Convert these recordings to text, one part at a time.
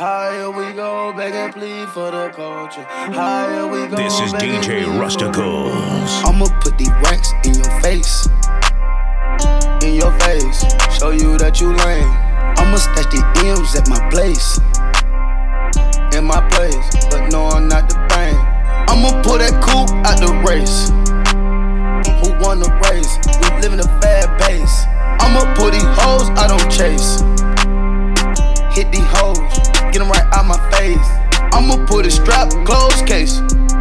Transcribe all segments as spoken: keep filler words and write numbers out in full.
Higher we go, beg and plead for the culture. Higher we go. This is D J Rusticles. I'ma put these racks in your face. In your face. Show you that you lame. I'ma stash the M's at my place. In my place. But no, I'm not the bank. I'ma pull that coupe out the race. Who won the race? We live in a fast pace. I'ma pull these hoes I don't chase. Hit these hoes, get them right out my face. I'ma put a strap, closed case.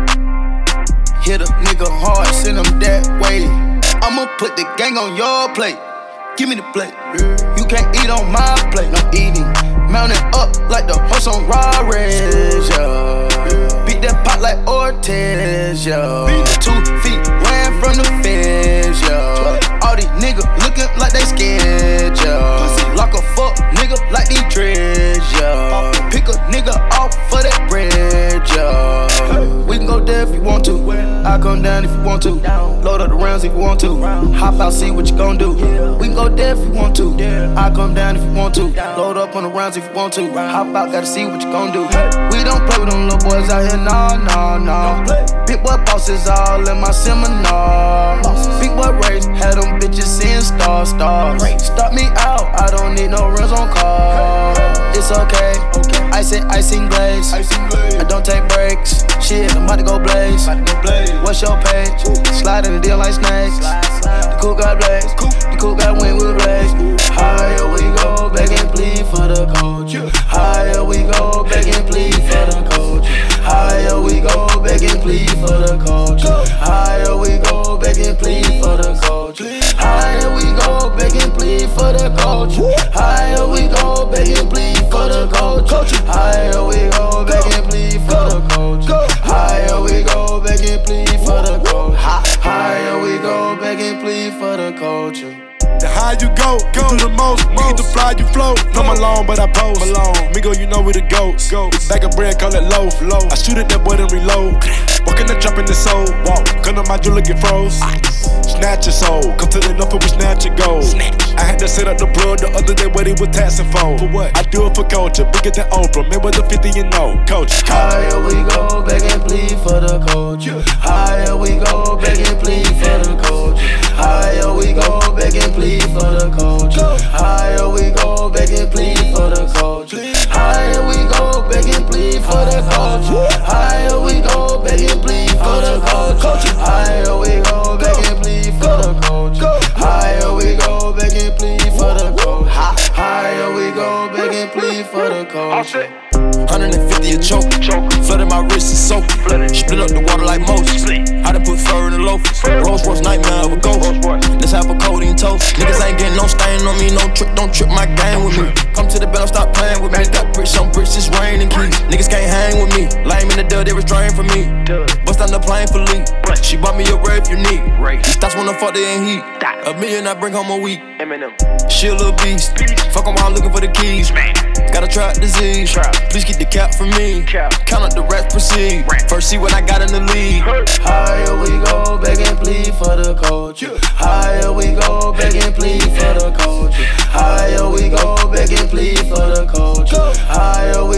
Hit a nigga hard, send him that way. I'ma put the gang on your plate. Give me the plate. You can't eat on my plate, no eating. Mounted up like the horse on Rarez, yeah. Beat that pot like Ortiz, yeah. Two feet ran from the fence, yeah. All these niggas looking like they scared, yeah. Lock a fuck nigga like these dreads, yeah. Pick a nigga off for that bread, yeah. We can go there if you want to. I come down if you want to. Load up the rounds if you want to. Hop out, see what you gon' do. We can go there if you want to. I come down if you want to. Load up on the rounds if you want to. Hop out, gotta see what you gon' do. We don't play with them little boys out here, nah, nah, nah. Big boy bosses all in my seminar. Big boy race, had them bitches seeing star, stars. Start me out, I don't need no rims on cars. It's okay, icing, icing glaze. I don't take breaks. Shit, I'm about to go blaze. What's your page? Slide in the deal like snakes. The cool got blaze. The cool got win with blaze. Higher we go, beg and plead for the culture. Higher we go, beg and plead for the culture. Higher we go, beg and plead for the culture. Higher we go, beg and plead for the culture. Higher we go, beg and plead for the culture. Higher we go, beg and plead for the culture. Higher we go, beg and plead for the culture. Higher we go, beg and plead for the culture. Higher we go, beg and plead for the culture. The higher you go, go do the most. You get to fly, you float. No Malone, but I post. Migo, you know we the goats. Bag of bread, call it loaf. I shoot at that boy, then reload. Walk in the trap in the soul. Gun on my jewelry, get froze. Snatch your soul. Come to the north and we snatch your gold. I had to set up the blood the other day, what he was taxing for. For what? I do it for culture. Bigger than Oprah. Man with the fifty and no. Coach. Higher we go, beg and plead for the culture. Higher we go, beg and plead for the culture. Higher we go, beg and plead for the culture. Higher we go, beg and plead for the culture. Higher we go, beg and plead for the culture. Higher we go, beg and plead for the culture. Higher we go, beg and plead for the culture. Higher we go, beg and plead for the culture. Higher we go, beg and plead for the culture. one fifty a choke, flooded my wrist and soak. Split up the water like Moses. I done put fur in the loafers. Rolls Royce nightmare of a ghost. Let's have a codeine toast. Niggas ain't getting no stain on me, no trick, don't trip my game with me. Come to the bed, stop playing with me. Got bricks on bricks, it's raining keys. Niggas can't hang with me. Lame in the dirt, they restrain from me. Bust down the plane for Lee. She bought me a ray if you need. That's when the fuck they ain't heat. A million I bring home a week. She a little beast. Fuck 'em while I'm looking for the keys. Got a trap disease. Please get the cap from me. Count up the rest, proceed. First see what I got in the league. Higher we go, beg and plead for the culture. Higher we go, beg and plead for the culture. Higher we go, beg and plead for the culture. Higher